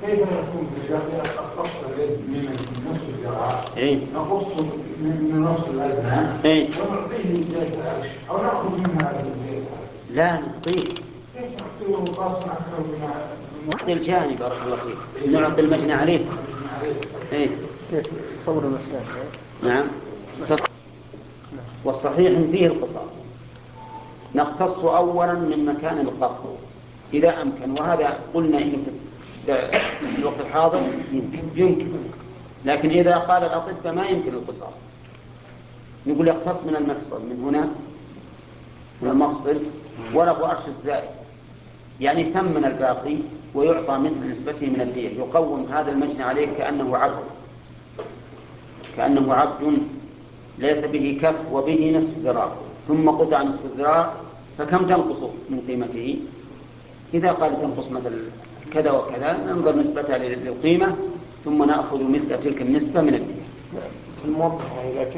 كيف يكون إذا قص اليد من نصف الذراع نقص من نصف الأذنان ونعطيه زيت أو نأخذ منها الزيت؟ لا نعطيه. كيف نعطيه قص أكثر من نعطي الجاني بارك الله فيك، نعطي المجني عليه. كيف صور المسألة؟ نعم. والصحيح فيه القصاص، نقتص أولا من مكان القصد إذا أمكن، وهذا قلنا إن في الوقت الحاضر يمكن، لكن إذا قال الأطباء ما يمكن القصاص نقول يقتص من المفصل من هنا من المفصل وله أرش الزائد، يعني ثمن الباقي ويعطى مثل نسبته من الدية، يقوم هذا المجني عليه كأنه عبد ليس به كف وبه نصف ذراع ثم قطع نصف الذراع، فكم تنقص من قيمته؟ إذا قال تنقص مثل كذا وكذا ننظر نسبتها للقيمة ثم نأخذ مثل تلك النسبة من الدية. الموضح